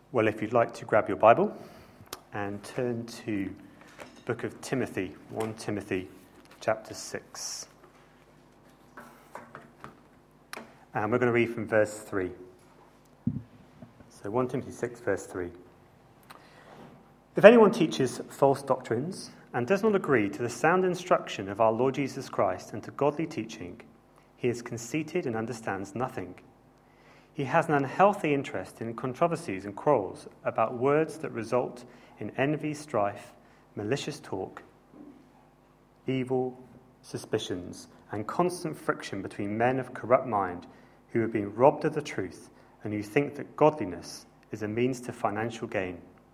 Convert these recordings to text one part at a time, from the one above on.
Well, if you'd like to grab your Bible and turn to the book of Timothy, 1 Timothy chapter 6. And we're going to read from verse 3. So 1 Timothy 6, verse 3. If anyone teaches false doctrines and does not agree to the sound instruction of our Lord Jesus Christ and to godly teaching, he is conceited and understands nothing. He has an unhealthy interest in controversies and quarrels about words that result in envy, strife, malicious talk, evil suspicions, and constant friction between men of corrupt mind who have been robbed of the truth and who think that godliness is a means to financial gain.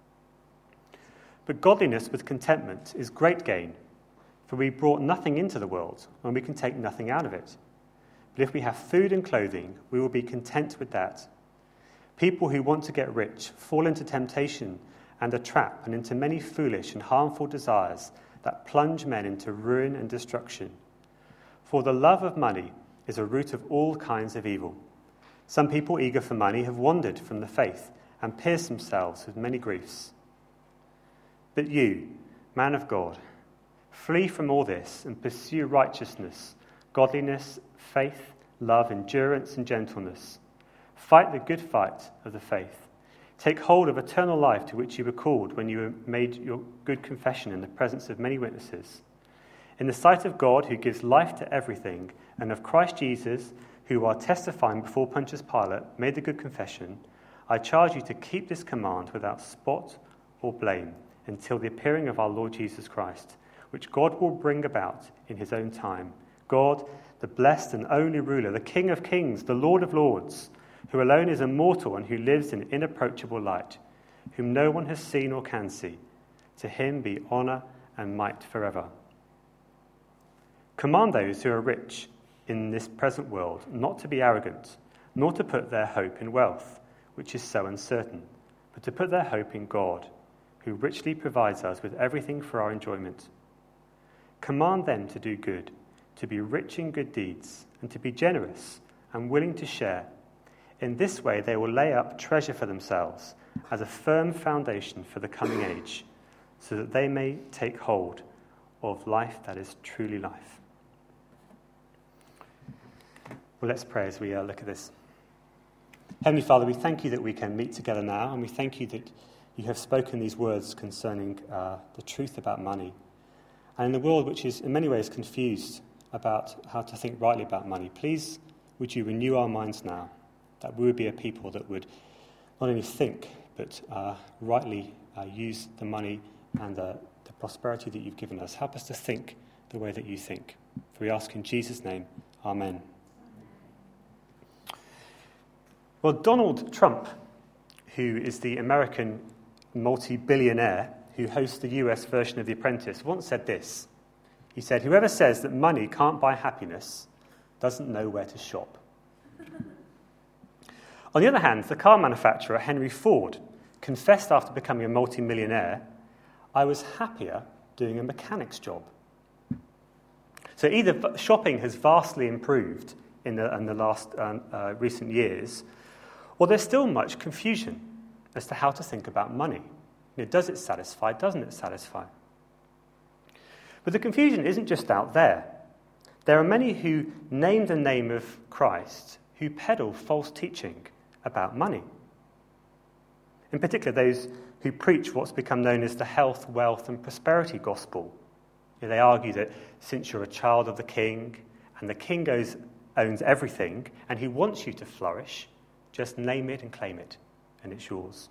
But godliness with contentment is great gain, for we brought nothing into the world, and we can take nothing out of it. But if we have food and clothing, we will be content with that. People who want to get rich fall into temptation and a trap and into many foolish and harmful desires that plunge men into ruin and destruction. For the love of money is a root of all kinds of evil. Some people eager for money have wandered from the faith and pierced themselves with many griefs. But you, man of God, flee from all this and pursue righteousness, godliness, faith, love, endurance, and gentleness. Fight the good fight of the faith. Take hold of eternal life to which you were called when you made your good confession in the presence of many witnesses. In the sight of God, who gives life to everything, and of Christ Jesus, who, while testifying before Pontius Pilate, made the good confession, I charge you to keep this command without spot or blame until the appearing of our Lord Jesus Christ, which God will bring about in his own time. God, the blessed and only ruler, the King of kings, the Lord of lords, who alone is immortal and who lives in inapproachable light, whom no one has seen or can see. To him be honour and might forever. Command those who are rich in this present world not to be arrogant, nor to put their hope in wealth, which is so uncertain, but to put their hope in God, who richly provides us with everything for our enjoyment. Command them to do good, to be rich in good deeds, and to be generous and willing to share. In this way they will lay up treasure for themselves as a firm foundation for the coming age, so that they may take hold of life that is truly life. Well, let's pray as we look at this. Heavenly Father, we thank you that we can meet together now, and we thank you that you have spoken these words concerning the truth about money. And in the world which is in many ways confused about how to think rightly about money, please would you renew our minds now, that we would be a people that would not only think, but rightly use the money and the prosperity that you've given us. Help us to think the way that you think. For we ask in Jesus' name, amen. Well, Donald Trump, who is the American multi-billionaire who hosts the US version of The Apprentice, once said this. He said, "Whoever says that money can't buy happiness doesn't know where to shop." On the other hand, the car manufacturer Henry Ford confessed after becoming a multi-millionaire, "I was happier doing a mechanic's job." So either shopping has vastly improved in the last recent years, or there's still much confusion as to how to think about money. Does it satisfy? Doesn't it satisfy? But the confusion isn't just out there. There are many who name the name of Christ who peddle false teaching about money. In particular, those who preach what's become known as the health, wealth, and prosperity gospel. They argue that since you're a child of the king, and the king owns everything, and he wants you to flourish, just name it and claim it, and it's yours.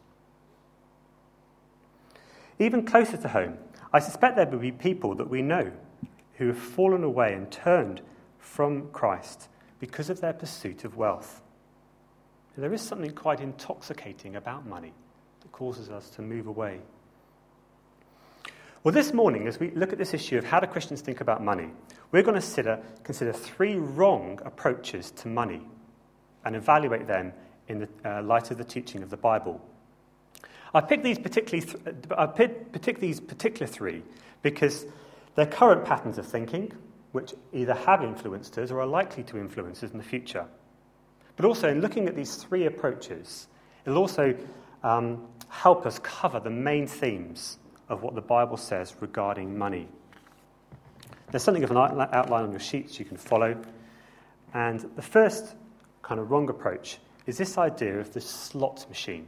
Even closer to home, I suspect there will be people that we know who have fallen away and turned from Christ because of their pursuit of wealth. There is something quite intoxicating about money that causes us to move away. Well, this morning, as we look at this issue of how do Christians think about money, we're going to consider three wrong approaches to money and evaluate them in the light of the teaching of the Bible. I picked these particular three because they're current patterns of thinking, which either have influenced us or are likely to influence us in the future. But also, in looking at these three approaches, it'll also help us cover the main themes of what the Bible says regarding money. There's something of an outline on your sheets you can follow. And the first kind of wrong approach is this idea of the slot machine.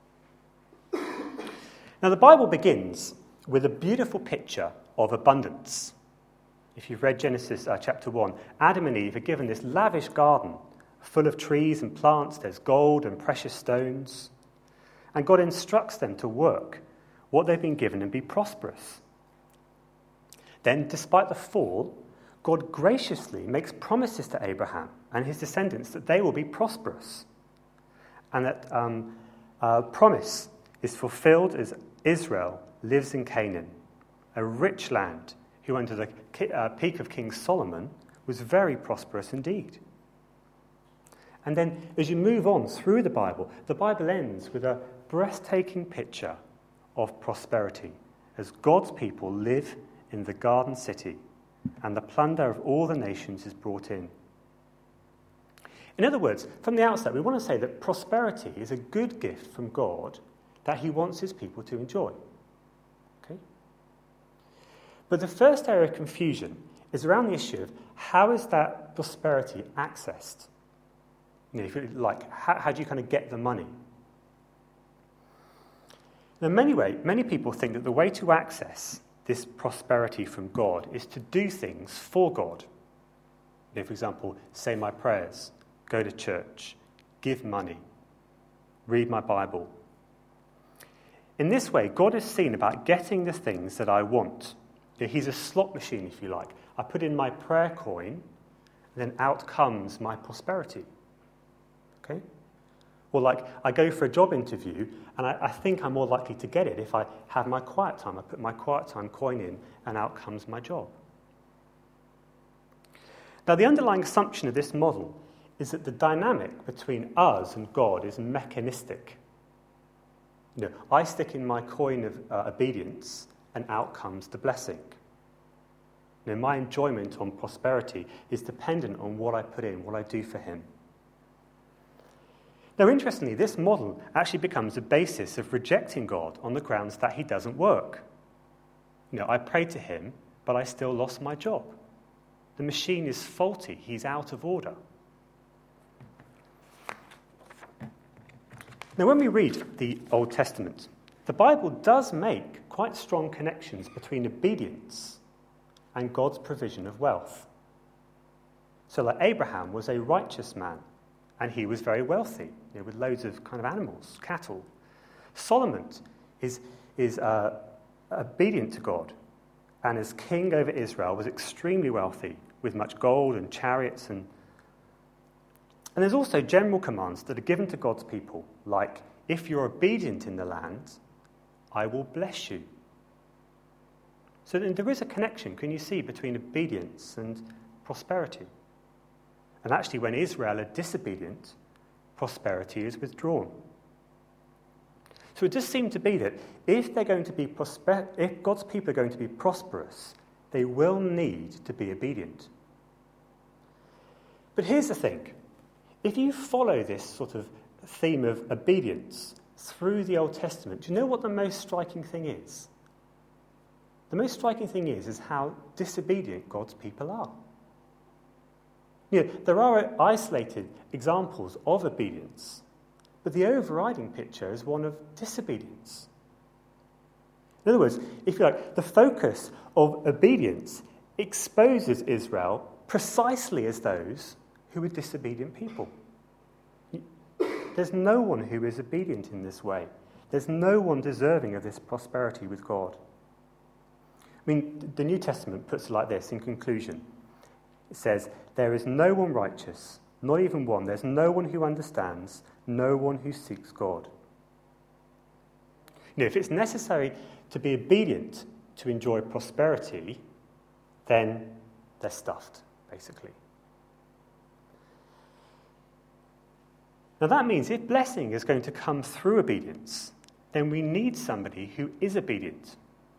Now, the Bible begins with a beautiful picture of abundance. If you've read Genesis chapter 1, Adam and Eve are given this lavish garden full of trees and plants. There's gold and precious stones. And God instructs them to work what they've been given and be prosperous. Then, despite the fall, God graciously makes promises to Abraham and his descendants that they will be prosperous. And that promise is fulfilled as Israel lives in Canaan, a rich land who under the peak of King Solomon was very prosperous indeed. And then as you move on through the Bible ends with a breathtaking picture of prosperity as God's people live in the garden city and the plunder of all the nations is brought in. In other words, from the outset, we want to say that prosperity is a good gift from God that he wants his people to enjoy. Okay? But the first area of confusion is around the issue of how is that prosperity accessed? You know, if you like, how do you kind of get the money? Now, many people think that the way to access this prosperity from God is to do things for God. You know, for example, say my prayers, go to church, give money, read my Bible. In this way, God is seen about getting the things that I want. You know, he's a slot machine, if you like. I put in my prayer coin, and then out comes my prosperity. Okay? Or like, I go for a job interview, and I think I'm more likely to get it if I have my quiet time. I put my quiet time coin in, and out comes my job. Now, the underlying assumption of this model is that the dynamic between us and God is mechanistic. You know, I stick in my coin of obedience, and out comes the blessing. You know, my enjoyment on prosperity is dependent on what I put in, what I do for him. Now, interestingly, this model actually becomes a basis of rejecting God on the grounds that he doesn't work. You know, I prayed to him, but I still lost my job. The machine is faulty. He's out of order. Now, when we read the Old Testament, the Bible does make quite strong connections between obedience and God's provision of wealth. So, like Abraham was a righteous man, and he was very wealthy, you know, with loads of kind of animals, cattle. Solomon is obedient to God, and as king over Israel was extremely wealthy, with much gold and chariots. And there's also general commands that are given to God's people, like, if you're obedient in the land, I will bless you. So there is a connection, can you see, between obedience and prosperity. And actually, when Israel are disobedient, prosperity is withdrawn. So it does seem to be that if they're going to be if God's people are going to be prosperous, they will need to be obedient. But here's the thing. If you follow this sort of theme of obedience through the Old Testament, do you know what the most striking thing is? The most striking thing is how disobedient God's people are. You know, there are isolated examples of obedience, but the overriding picture is one of disobedience. In other words, if you like, the focus of obedience exposes Israel precisely as those who are disobedient people. There's no one who is obedient in this way. There's no one deserving of this prosperity with God. I mean, the New Testament puts it like this in conclusion. It says, there is no one righteous, not even one. There's no one who understands, no one who seeks God. You know, if it's necessary to be obedient to enjoy prosperity, then they're stuffed, basically. Now that means if blessing is going to come through obedience, then we need somebody who is obedient.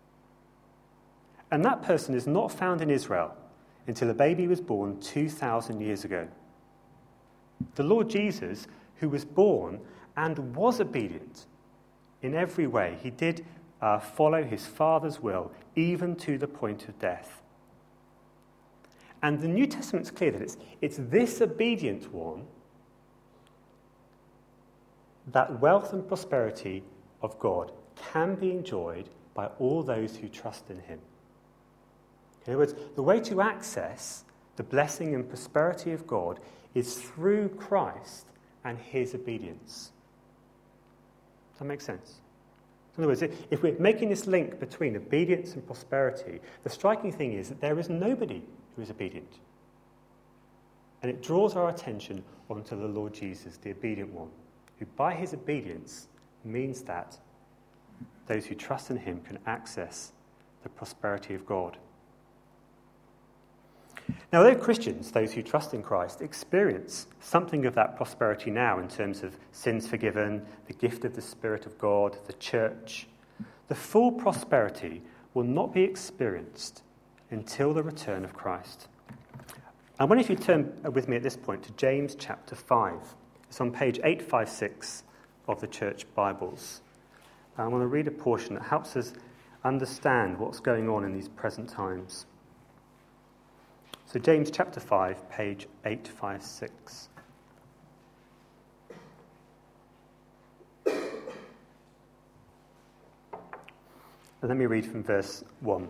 And that person is not found in Israel until a baby was born 2,000 years ago. The Lord Jesus, who was born and was obedient, in every way. He did follow his Father's will, even to the point of death. And the New Testament's clear that it's this obedient one that wealth and prosperity of God can be enjoyed by all those who trust in him. In other words, the way to access the blessing and prosperity of God is through Christ and his obedience. Does that make sense? In other words, if we're making this link between obedience and prosperity, the striking thing is that there is nobody who is obedient. And it draws our attention onto the Lord Jesus, the obedient one, who by his obedience means that those who trust in him can access the prosperity of God. Now, though Christians, those who trust in Christ, experience something of that prosperity now in terms of sins forgiven, the gift of the Spirit of God, the church, the full prosperity will not be experienced until the return of Christ. I wonder if you turn with me at this point to James chapter 5. It's on page 856 of the church Bibles. I want to read a portion that helps us understand what's going on in these present times. So James chapter 5, page 856. And let me read from verse 1.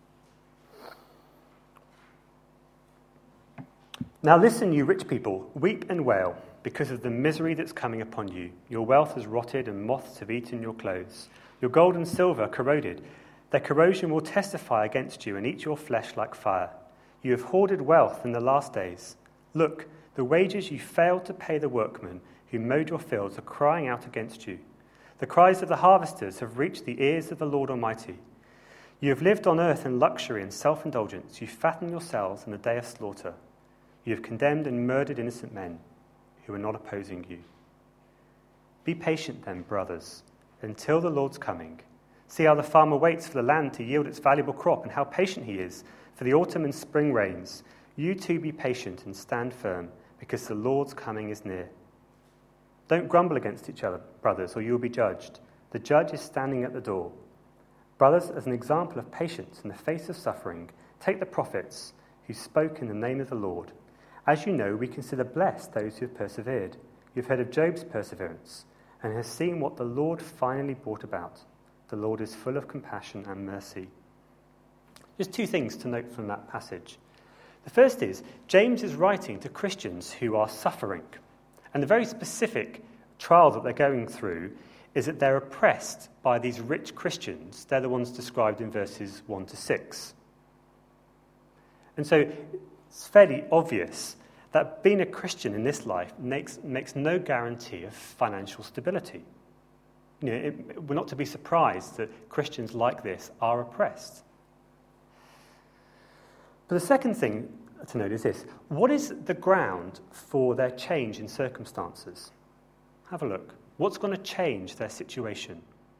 Now listen, you rich people, weep and wail because of the misery that's coming upon you. Your wealth has rotted and moths have eaten your clothes. Your gold and silver corroded. Their corrosion will testify against you and eat your flesh like fire. You have hoarded wealth in the last days. Look, the wages you failed to pay the workmen who mowed your fields are crying out against you. The cries of the harvesters have reached the ears of the Lord Almighty. You have lived on earth in luxury and self-indulgence. You fatten yourselves in the day of slaughter. You have condemned and murdered innocent men who are not opposing you. Be patient then, brothers, until the Lord's coming. See how the farmer waits for the land to yield its valuable crop and how patient he is for the autumn and spring rains. You too be patient and stand firm, because the Lord's coming is near. Don't grumble against each other, brothers, or you will be judged. The judge is standing at the door. Brothers, as an example of patience in the face of suffering, take the prophets who spoke in the name of the Lord. As you know, we consider blessed those who have persevered. You've heard of Job's perseverance and have seen what the Lord finally brought about. The Lord is full of compassion and mercy. Just two things to note from that passage. The first is, James is writing to Christians who are suffering. And the very specific trial that they're going through is that they're oppressed by these rich Christians. They're the ones described in verses 1 to 6. And so it's fairly obvious that being a Christian in this life makes no guarantee of financial stability. We're not to be surprised that Christians like this are oppressed. But the second thing to note is this. What is the ground for their change in circumstances? Have a look. What's going to change their situation?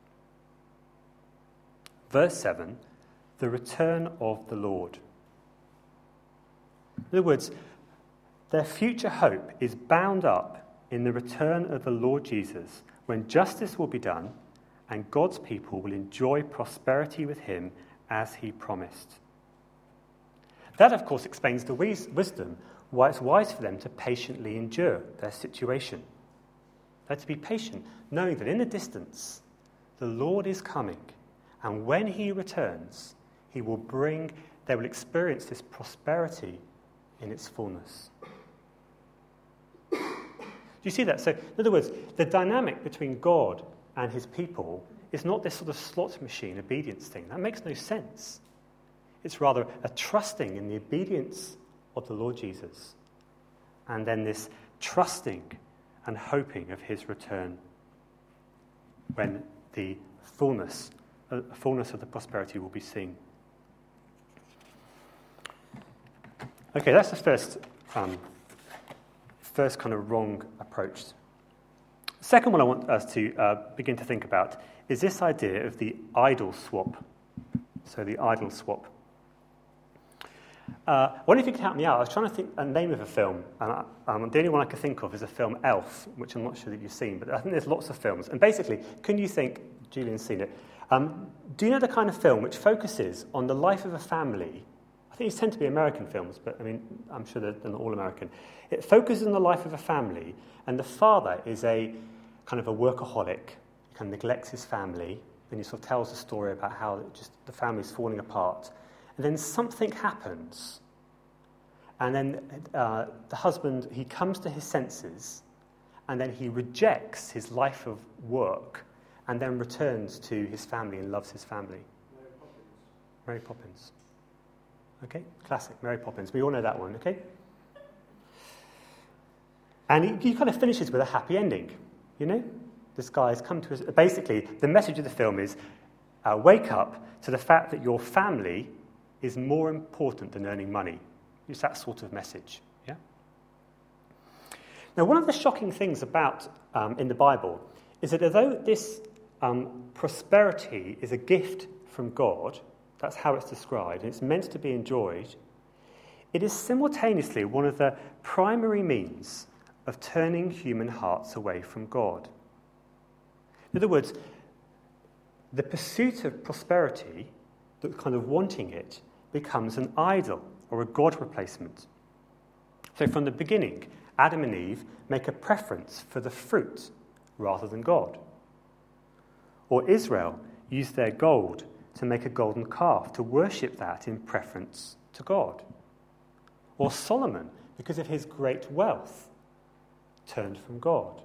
Verse 7, the return of the Lord. In other words, their future hope is bound up in the return of the Lord Jesus, when justice will be done and God's people will enjoy prosperity with him as he promised. That, of course, explains the wisdom why it's wise for them to patiently endure their situation. They're to be patient, knowing that in the distance, the Lord is coming, and when he returns, they will experience this prosperity in its fullness. Do you see that? So, in other words, the dynamic between God and his people is not this sort of slot machine obedience thing. That makes no sense. It's rather a trusting in the obedience of the Lord Jesus, and then this trusting and hoping of his return when the fullness of the prosperity will be seen. Okay, that's the first kind of wrong approach. The second one I want us to begin to think about is this idea of the idol swap. So the idol swap. I wonder if you can help me out. I was trying to think a name of a film, and the only one I could think of is a film Elf, which I'm not sure that you've seen, but I think there's lots of films. And basically, can you think, Julian's seen it, do you know the kind of film which focuses on the life of a family? I think these tend to be American films, but I mean, I'm sure they're not all American. It focuses on the life of a family, and the father is a kind of a workaholic, he kind of neglects his family, and he sort of tells a story about how just the family's falling apart. And then something happens, and then the husband, he comes to his senses, and then he rejects his life of work, and then returns to his family and loves his family. Mary Poppins. Okay, classic, Mary Poppins. We all know that one, okay? And he kind of finishes with a happy ending, you know? This guy's come to his... Basically, the message of the film is, wake up to the fact that your family is more important than earning money. It's that sort of message, yeah? Now, one of the shocking things about, in the Bible, is that although this prosperity is a gift from God, that's how it's described, and it's meant to be enjoyed, it is simultaneously one of the primary means of turning human hearts away from God. In other words, the pursuit of prosperity, the kind of wanting it, becomes an idol or a God replacement. So from the beginning, Adam and Eve make a preference for the fruit rather than God. Or Israel used their gold to make a golden calf, to worship that in preference to God. Or Solomon, because of his great wealth, turned from God.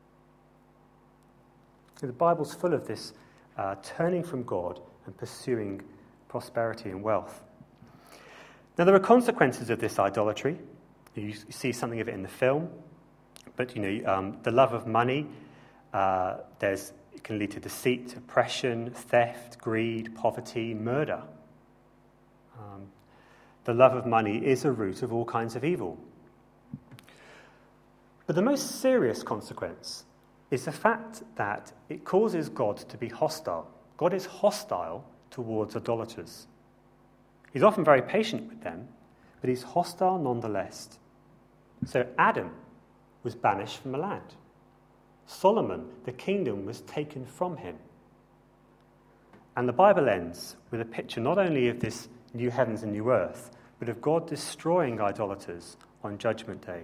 So the Bible's full of this turning from God and pursuing prosperity and wealth. Now, there are consequences of this idolatry. You see something of it in the film, but the love of money, it can lead to deceit, oppression, theft, greed, poverty, murder. The love of money is a root of all kinds of evil. But the most serious consequence is the fact that it causes God to be hostile. God is hostile towards idolaters. He's often very patient with them, but he's hostile nonetheless. So Adam was banished from the land. Solomon, the kingdom was taken from him. And the Bible ends with a picture not only of this new heavens and new earth, but of God destroying idolaters on Judgment Day.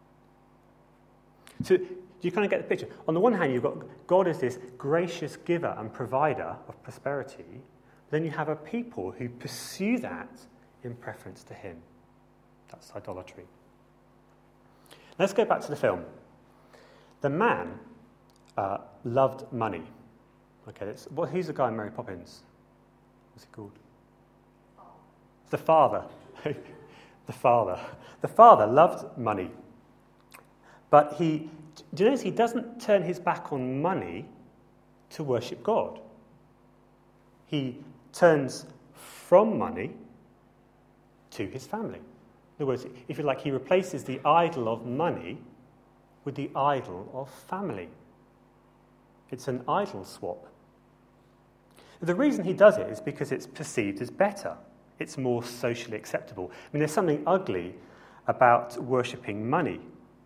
So you kind of get the picture. On the one hand, you've got God as this gracious giver and provider of prosperity. Then you have a people who pursue that in preference to him. That's idolatry. Let's go back to the film. The man loved money. Okay, who's the guy in Mary Poppins? What's he called? The father. The father. The father loved money. But do you notice he doesn't turn his back on money to worship God? He turns from money to his family. In other words, if you like, he replaces the idol of money with the idol of family. It's an idol swap. The reason he does it is because it's perceived as better. It's more socially acceptable. I mean, there's something ugly about worshipping money.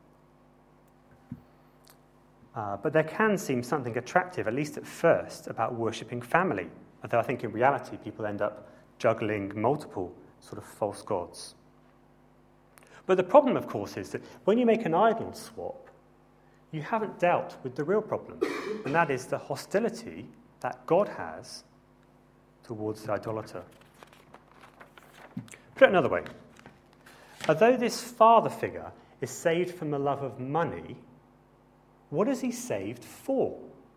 But there can seem something attractive, at least at first, about worshipping family. Although I think in reality people end up juggling multiple sort of false gods. But the problem, of course, is that when you make an idol swap, you haven't dealt with the real problem, and that is the hostility that God has towards the idolater. Put it another way. Although this father figure is saved from the love of money, what is he saved for?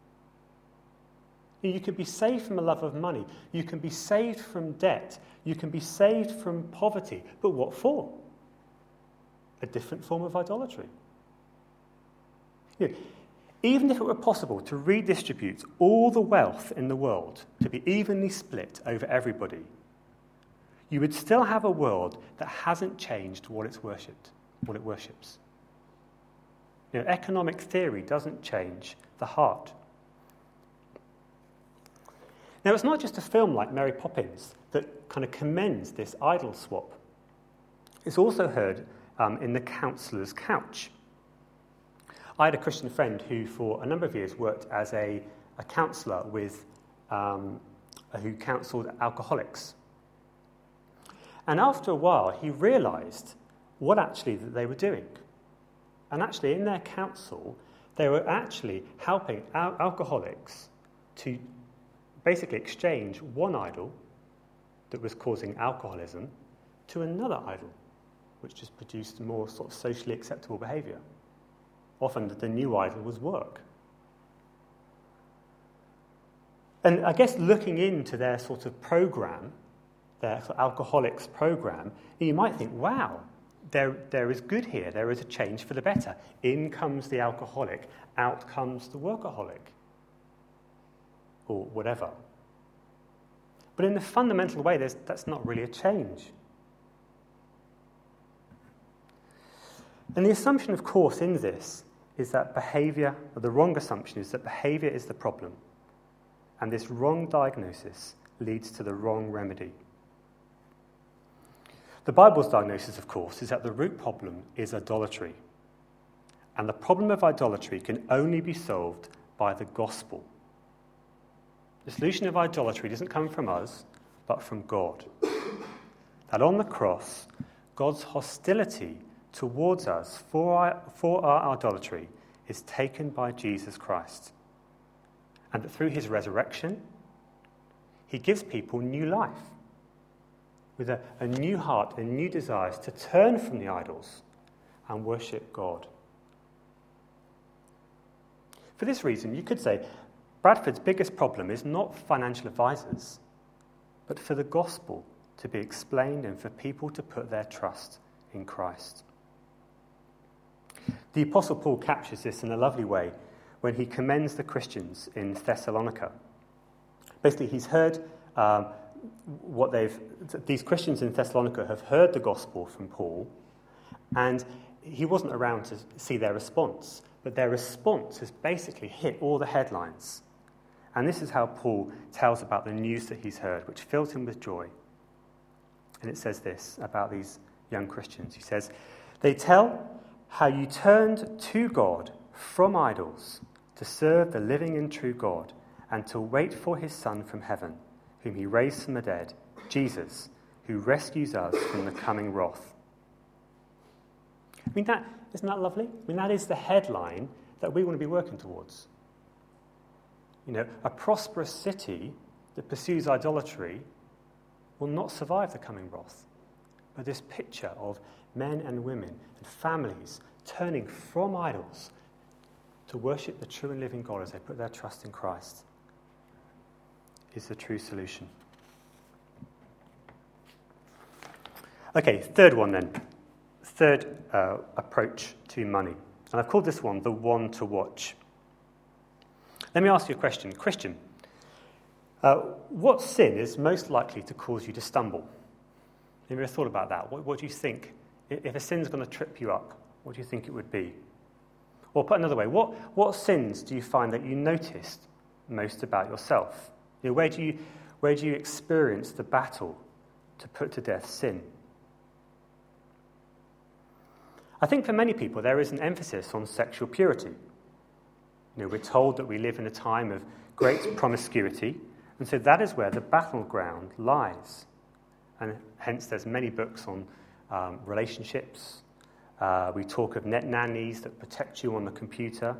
You can be saved from the love of money. You can be saved from debt. You can be saved from poverty. But what for? A different form of idolatry. Even if it were possible to redistribute all the wealth in the world to be evenly split over everybody, you would still have a world that hasn't changed what it worships. Economic theory doesn't change the heart. Now, it's not just a film like Mary Poppins that kind of commends this idol swap. It's also heard in the counsellor's couch. I had a Christian friend who, for a number of years, worked as a counsellor who counselled alcoholics. And after a while, he realised what actually that they were doing. And actually, in their counsel, they were actually helping alcoholics to basically exchange one idol that was causing alcoholism to another idol, which just produced more sort of socially acceptable behaviour. Often the new idol was work. And I guess looking into their sort of program, their sort of alcoholics program, you might think, wow, there is good here. There is a change for the better. In comes the alcoholic, out comes the workaholic, or whatever. But in the fundamental way, that's not really a change. And the assumption, of course, in this is that behaviour, or the wrong assumption is that behaviour is the problem. And this wrong diagnosis leads to the wrong remedy. The Bible's diagnosis, of course, is that the root problem is idolatry. And the problem of idolatry can only be solved by the gospel. The solution of idolatry doesn't come from us, but from God. That on the cross, God's hostility towards us for our idolatry is taken by Jesus Christ. And that through his resurrection, he gives people new life, with a new heart and new desires to turn from the idols and worship God. For this reason, you could say Bradford's biggest problem is not financial advisors, but for the gospel to be explained and for people to put their trust in Christ. The Apostle Paul captures this in a lovely way when he commends the Christians in Thessalonica. Basically, he's heard these Christians in Thessalonica have heard the gospel from Paul, and he wasn't around to see their response, but their response has basically hit all the headlines. And this is how Paul tells about the news that he's heard, which fills him with joy. And it says this about these young Christians. He says, "They tell how you turned to God from idols to serve the living and true God and to wait for his Son from heaven, whom he raised from the dead, Jesus, who rescues us from the coming wrath." I mean, isn't that lovely? I mean, that is the headline that we want to be working towards. You know, a prosperous city that pursues idolatry will not survive the coming wrath. But this picture of men and women and families turning from idols to worship the true and living God as they put their trust in Christ is the true solution. Okay, third one then. Third approach to money. And I've called this one the one to watch. Let me ask you a question. Christian, what sin is most likely to cause you to stumble? Have you ever thought about that? What do you think? If a sin's going to trip you up, what do you think it would be? Or put another way, what sins do you find that you noticed most about yourself? You know, where do you experience the battle to put to death sin? I think for many people there is an emphasis on sexual purity. You know, we're told that we live in a time of great promiscuity, and so that is where the battleground lies. And hence there's many books on relationships. We talk of net nannies that protect you on the computer.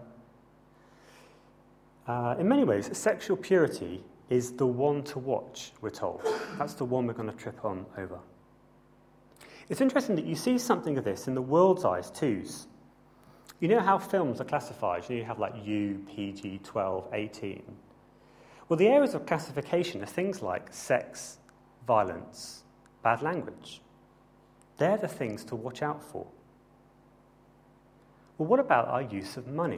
In many ways, sexual purity is the one to watch, we're told. That's the one we're going to trip on over. It's interesting that you see something of this in the world's eyes too. You know how films are classified? You have like U, PG, 12, 18. Well, the areas of classification are things like sex, violence, bad language. They're the things to watch out for. Well, what about our use of money?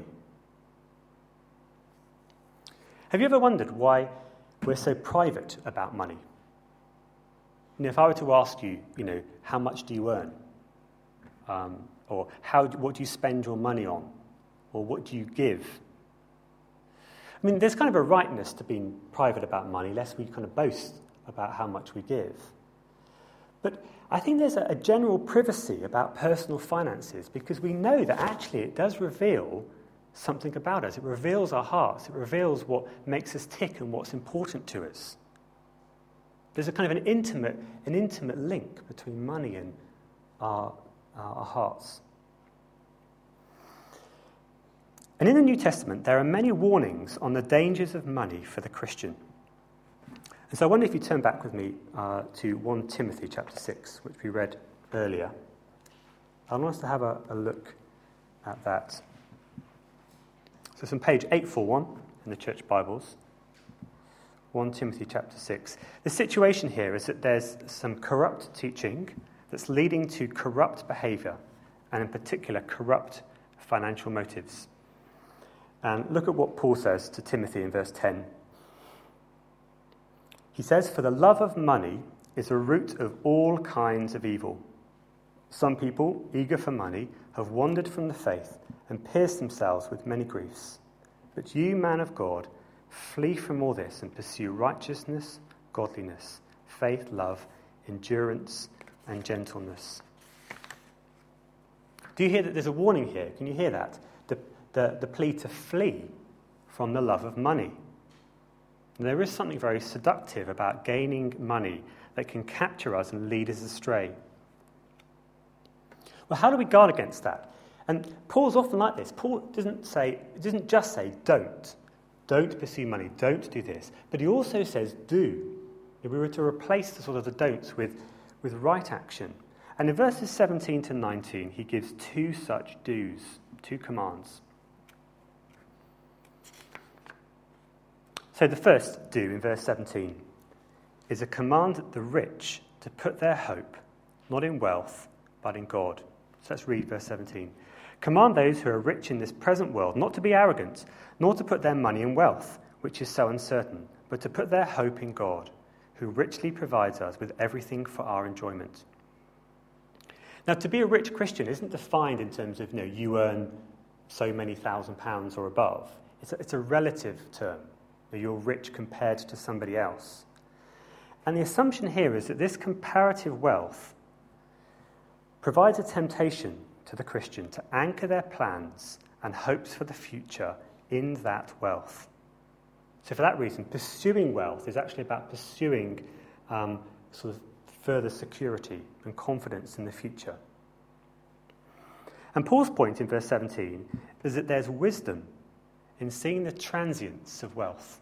Have you ever wondered why we're so private about money? You know, if I were to ask you, how much do you earn? Or what do you spend your money on? Or what do you give? I mean, there's kind of a rightness to being private about money, lest we kind of boast about how much we give. But I think there's a general privacy about personal finances because we know that actually it does reveal something about us. It reveals our hearts. It reveals what makes us tick and what's important to us. There's a kind of an intimate link between money and our hearts. And in the New Testament, there are many warnings on the dangers of money for the Christian. And so I wonder if you turn back with me to 1 Timothy chapter 6, which we read earlier. I want us to have a look at that. So it's on page 841 in the Church Bibles. 1 Timothy chapter 6. The situation here is that there's some corrupt teaching that's leading to corrupt behaviour, and in particular corrupt financial motives. And look at what Paul says to Timothy in verse 10. He says, "For the love of money is a root of all kinds of evil. Some people, eager for money, have wandered from the faith and pierced themselves with many griefs. But you, man of God, flee from all this and pursue righteousness, godliness, faith, love, endurance, and gentleness." Do you hear that there's a warning here? Can you hear that? The plea to flee from the love of money. And there is something very seductive about gaining money that can capture us and lead us astray. Well, how do we guard against that? And Paul's often like this. Paul doesn't just say don't pursue money, don't do this, but he also says do. If we were to replace the sort of the don'ts with right action. And in verses 17 to 19, he gives two such do's, two commands. So the first do in verse 17 is a command the rich to put their hope not in wealth but in God. So let's read verse 17. "Command those who are rich in this present world not to be arrogant, nor to put their money in wealth, which is so uncertain, but to put their hope in God, who richly provides us with everything for our enjoyment." Now, to be a rich Christian isn't defined in terms of, you earn so many £1,000 or above. It's a relative term. You're rich compared to somebody else. And the assumption here is that this comparative wealth provides a temptation to the Christian to anchor their plans and hopes for the future in that wealth. So for that reason, pursuing wealth is actually about pursuing sort of further security and confidence in the future. And Paul's point in verse 17 is that there's wisdom in seeing the transience of wealth.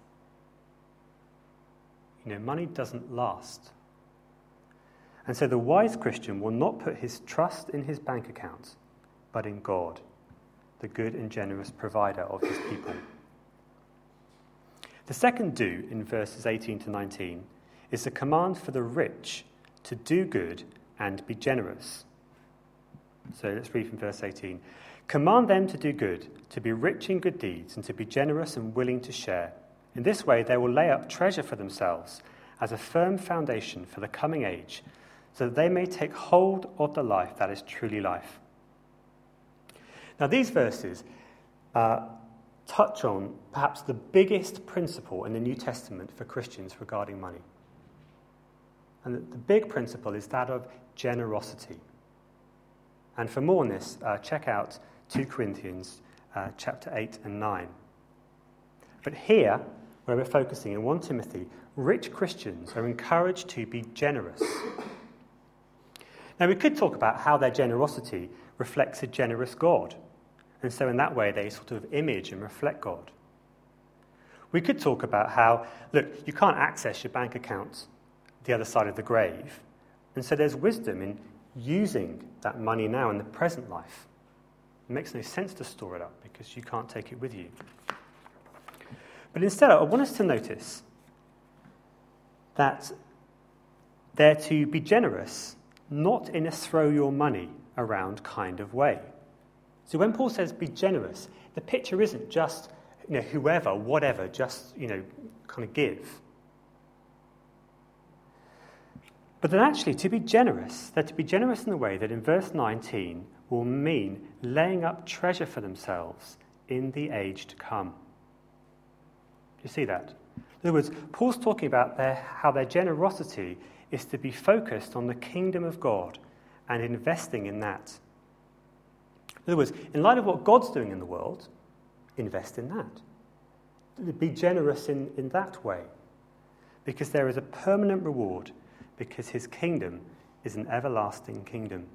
Money doesn't last. And so the wise Christian will not put his trust in his bank account, but in God, the good and generous provider of his people. The second do in verses 18 to 19 is a command for the rich to do good and be generous. So let's read from verse 18. "Command them to do good, to be rich in good deeds, and to be generous and willing to share. In this way they will lay up treasure for themselves as a firm foundation for the coming age, so that they may take hold of the life that is truly life." Now these verses touch on perhaps the biggest principle in the New Testament for Christians regarding money. And the big principle is that of generosity. And for more on this, check out 2 Corinthians chapter 8 and 9. But here, where we're focusing in 1 Timothy, rich Christians are encouraged to be generous. Now, we could talk about how their generosity reflects a generous God. And so in that way, they sort of image and reflect God. We could talk about how, look, you can't access your bank account the other side of the grave. And so there's wisdom in using that money now in the present life. It makes no sense to store it up because you can't take it with you. But instead, I want us to notice that they're to be generous, not in a throw your money around kind of way. So when Paul says be generous, the picture isn't just, whoever, whatever, just, kind of give. But then actually, to be generous, they're to be generous in the way that in verse 19 will mean laying up treasure for themselves in the age to come. Do you see that? In other words, Paul's talking about how their generosity is to be focused on the kingdom of God and investing in that. In other words, in light of what God's doing in the world, invest in that. Be generous in that way, because there is a permanent reward, because his kingdom is an everlasting kingdom.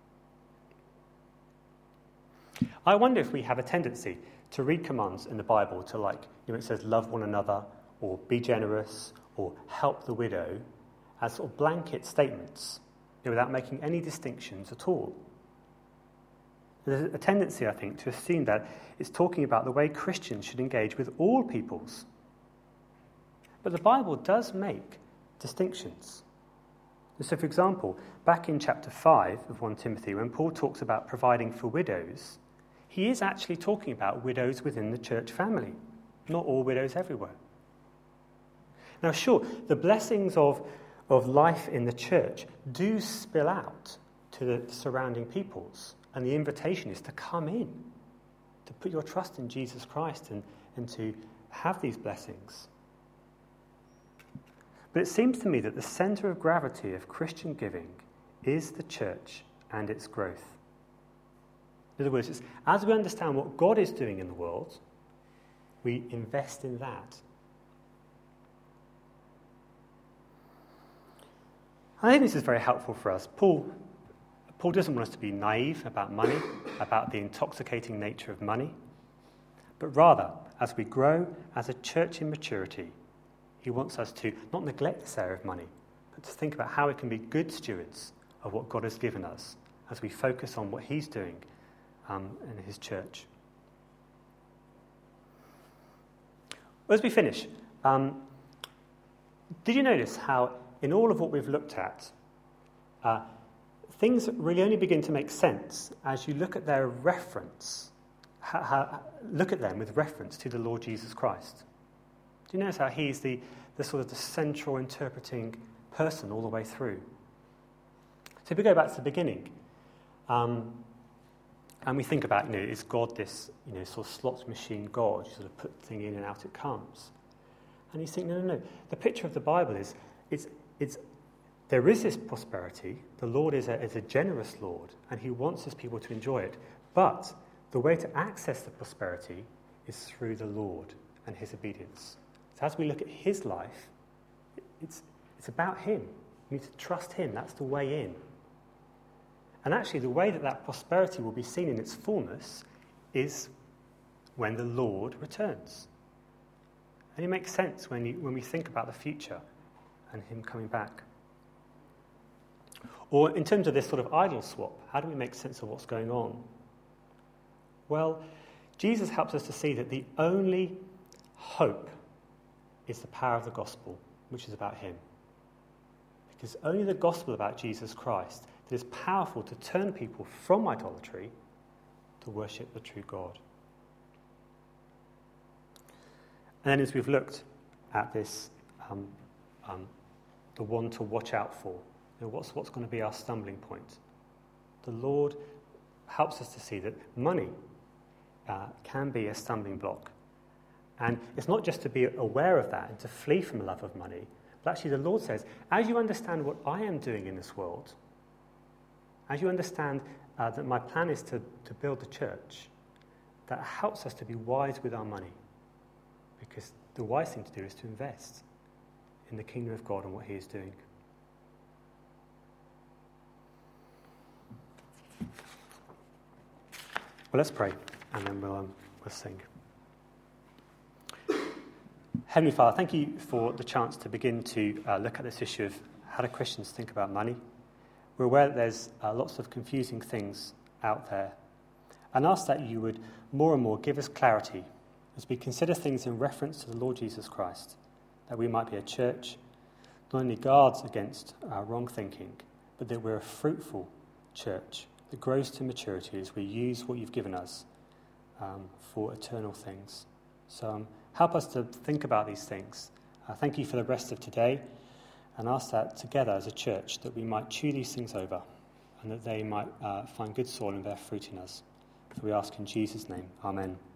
I wonder if we have a tendency to read commands in the Bible to it says love one another, or be generous, or help the widow, as sort of blanket statements, without making any distinctions at all. There's a tendency, I think, to assume that it's talking about the way Christians should engage with all peoples. But the Bible does make distinctions. So, for example, back in chapter 5 of 1 Timothy, when Paul talks about providing for widows, he is actually talking about widows within the church family, not all widows everywhere. Now, sure, the blessings of life in the church do spill out to the surrounding peoples, and the invitation is to come in, to put your trust in Jesus Christ and to have these blessings. But it seems to me that the centre of gravity of Christian giving is the church and its growth. In other words, it's, as we understand what God is doing in the world, we invest in that. I think this is very helpful for us. Paul doesn't want us to be naive about money, about the intoxicating nature of money, but rather, as we grow as a church in maturity, he wants us to not neglect this area of money, but to think about how we can be good stewards of what God has given us as we focus on what he's doing in his church. As we finish, did you notice how in all of what we've looked at, things really only begin to make sense as you look at their reference, look at them with reference to the Lord Jesus Christ? Do you notice how he's the sort of the central interpreting person all the way through? So if we go back to the beginning, and we think about, is God this, sort of slot machine God? You sort of put the thing in and out it comes. And you think, no. The picture of the Bible is, there is this prosperity. The Lord is a generous Lord, and he wants his people to enjoy it. But the way to access the prosperity is through the Lord and his obedience. So as we look at his life, it's about him. We need to trust him. That's the way in. And actually, the way that prosperity will be seen in its fullness is when the Lord returns. And it makes sense when we think about the future and him coming back. Or in terms of this sort of idol swap, how do we make sense of what's going on? Well, Jesus helps us to see that the only hope is the power of the gospel, which is about him. Because only the gospel about Jesus Christ that is powerful to turn people from idolatry to worship the true God. And then as we've looked at this, the one to watch out for, what's going to be our stumbling point? The Lord helps us to see that money can be a stumbling block. And it's not just to be aware of that and to flee from the love of money, but actually the Lord says, as you understand what I am doing in this world, as you understand that my plan is to build the church, that helps us to be wise with our money. Because the wise thing to do is to invest in the kingdom of God and what he is doing. Well, let's pray, and then we'll sing. Heavenly Father, thank you for the chance to begin to look at this issue of how do Christians think about money. We're aware that there's lots of confusing things out there, and ask that you would more and more give us clarity as we consider things in reference to the Lord Jesus Christ, that we might be a church not only guards against wrong thinking, but that we're a fruitful church that grows to maturity as we use what you've given us for eternal things. So help us to think about these things. Thank you for the rest of today, and ask that together as a church that we might chew these things over and that they might find good soil and bear fruit in us. So we ask in Jesus' name. Amen.